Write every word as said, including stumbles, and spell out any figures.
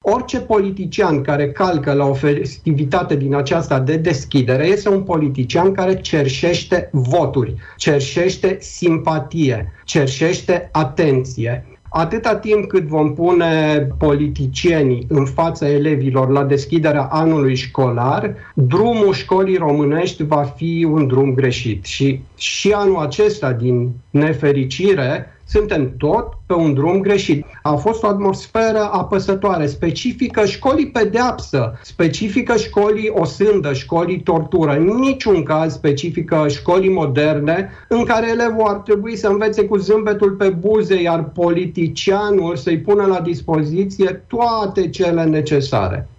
Orice politician care calcă la o festivitate din aceasta de deschidere este un politician care cerșește voturi, cerșește simpatie, cerșește atenție. Atâta timp cât vom pune politicienii în fața elevilor la deschiderea anului școlar, drumul școlii românești va fi un drum greșit. Și, și anul acesta, din nefericire, suntem tot pe un drum greșit. A fost o atmosferă apăsătoare, specifică școlii pedeapsă, specifică școlii osândă, școlii tortură, în niciun caz specifică școlii moderne, în care elevul ar trebui să învețe cu zâmbetul pe buze, iar politicianul să-i pună la dispoziție toate cele necesare.